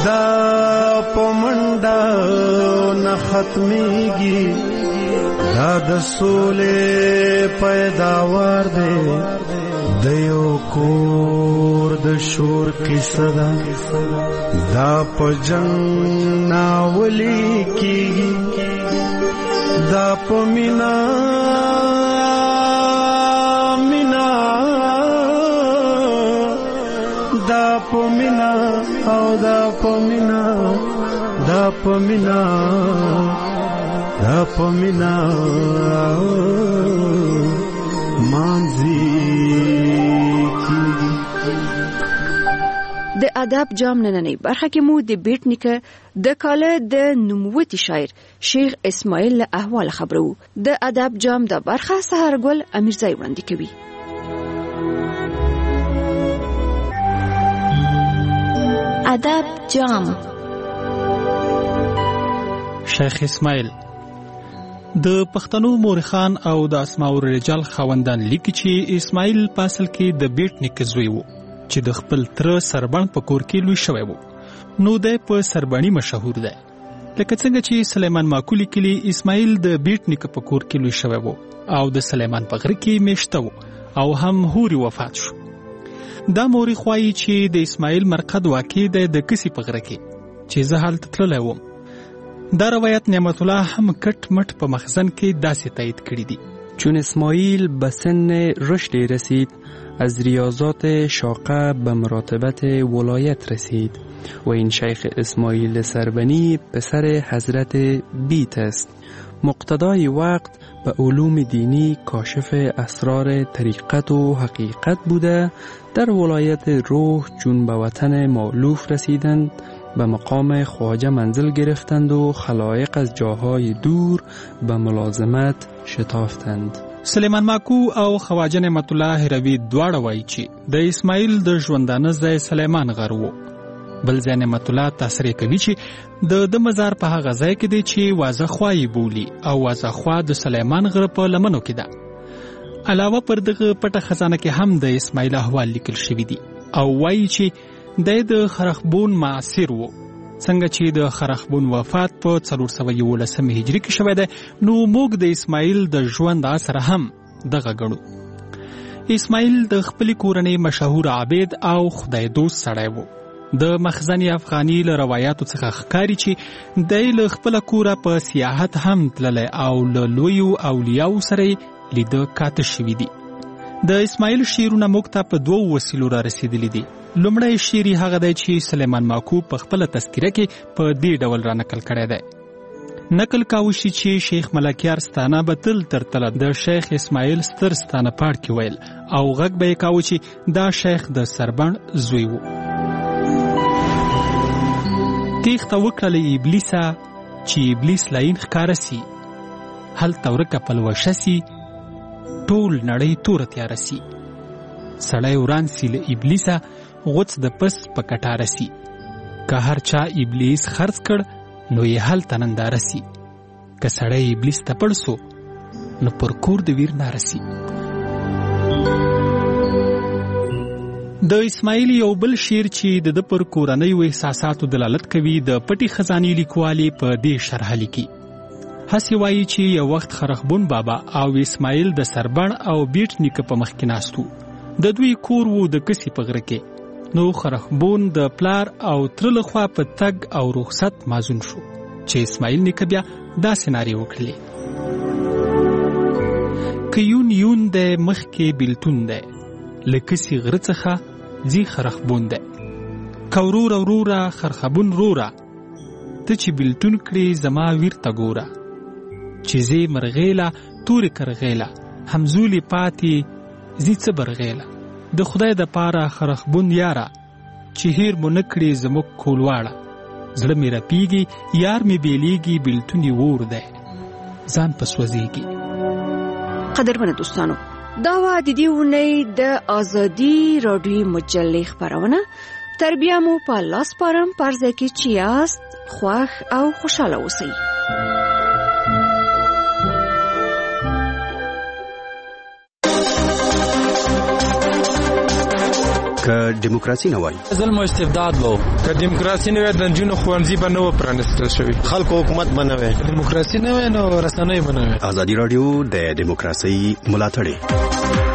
دا پمنډا نه ختميږي دا د سولې پیداوار دی د یو کور د شور کیسه ده دا په جنگ ناولي کیږي دا په مینا دا په مینا او دا په مینا دا په مینا دا په مینا مانځي
د ادب جام نننۍ برخه کې مو د بیت نیکه د کاله د نوموتی شاعر شیخ اسماعیل له احوال خبرو. د ادب جام د برخه سحرګل امیرزای وړاندې کوي.
ادب جام.
شیخ اسماعیل د پښتنو مورخان او د اسماء الرجال خوندان لیکي چې اسماعیل پاسل کې د بیت نیکه زوی وو چې د خپل تر سربن په کور کې لوی شوی وو. نو د په سربنی مشهور ده لکه څنګه چې سلیمان ماکولی کلی اسماعیل د بیت نیکه په کور کې لوی شوی وو او د سلیمان په غره کې میشته وو او هم هوري وفات شو. دا مورخ وایي چې د اسماعیل مرقد واقع ده د کسی په غره کې چې زه هلته تللی وم. دا روایت نعمت الله هم کټ مټ په مخزن کې داسې تایید کړی دی.
چون اسماعیل به سن رشد رسید از ریاضات شاقه به مراتبت ولایت رسید و این شیخ اسماعیل سربنی پسر حضرت بیت است. مقتدای وقت به علوم دینی کاشف اسرار طریقت و حقیقت بوده در ولایت روح چون به وطن مألوف رسیدند به مقام خواجه منزل گرفتند و خلایق از جاهای دور به ملازمت شتافتند.
سلیمان ماکو او خواجه نعمت الله هروی دواړه وایي چې د اسماعیل د ژوندانه ځای سلیمان غر وو. بل ځای نعمت الله تصریح کوي چې د مزار په هغه ځای کې دی چې وازه خوای بولی او وازه خوا د سلیمان غر په لمنو کې ده. علاوه پر دغه پټه خزانه کې هم د اسماعیل احوال لیکل شوی دي او وایي چې د خرخبون معاصر وو. څنګه چې د خرخبون وفات په 411 هجری کې شوی دی نو موږ د اسماعیل د ژوند اثر هم دغه ګڼو. اسماعیل د خپل کورنۍ مشهور عابد او خدای دوست سړی وو. د مخزن افغانی له روایتو څخه ښکاري چې د خپل کوره په سیاحت هم تللی او له لویو اولیاءو سره لیده کاته شوي دي. د اسماعیل شعرونه موږ ته په 2 وسیلو را رسیدلی دي. لومړی شعر هغه دی چې سلیمان ماکو په خپل تذکره کې په دې ډول را نقل کړی دی. نقل کاوه شي چې شیخ ملکیار ستانه به تل تر تله د شیخ اسماعیل ستر ستانه پاړ کې ویل او غږ به یې کاوه چې دا شیخ د سربن زوی وو. تیښته وکړله ابلیسه چې ابلیس لاین ښکاره سي هلته ورکه پلوشه سي ټول نړۍ توره تیاره سي سړی وران سي له ابلیسه غوڅ د پس په کټاره سي که هر چا ابلیس خرڅ کړ نو یې هلته ننداره سي که سړی ابلیس ته پړ سو نو پر کور د ویر ناره سي. د اسماعیل یو بل شعر چې د پر کورنیو احساساتو دلالت کوي د پټي خزانې لیکوالي په دې شرح لیکي. هسې وایي چې یو وخت خرخبون بابا او اسماعیل د سربن او بیت نیکه په مخ کې ناست وو. د دوی کور وو د کسي په غره کې. نو خرخبون د پلار او تر له خوا په تګ او رخصت مازون شو چې اسماعیل نیکه بیا داسې نارې وکړلې: که یون د مخ کې بیلتون دی له کسي غره څخه ځي خرخبون دی که وروره خرخبون روره ته چې بیلتون کړې زما ویر ته ګوره چې زی مرغیله تورې کرغیله همزولی پاتې زی څه برغیله د خدای د پاره خرخبون یاره چې هیر مو نکړي زموږ کولواړه زړه مې رپیږي یار مې بیلیږي بیلتونی ور دی ځان په سوځيږي.
قدرمنو دوستانو دا و د دې ونې د ازادي رادیو مجلې خبرونه تر بیا مو په لاس پارم پرځه کې چې یاست خوښ او خوشاله اوسئ.
که دیموکراسي نه وای
ظلم او استبداد وو
که دیموکراسي نه وای د جنونو خوانځي به نه پرانستل شوی
خلکو حکومت بنوي
دیموکراسي نه وای نو رسنۍ بنوي
ازادي رادیو د دیموکراسي ملاتړ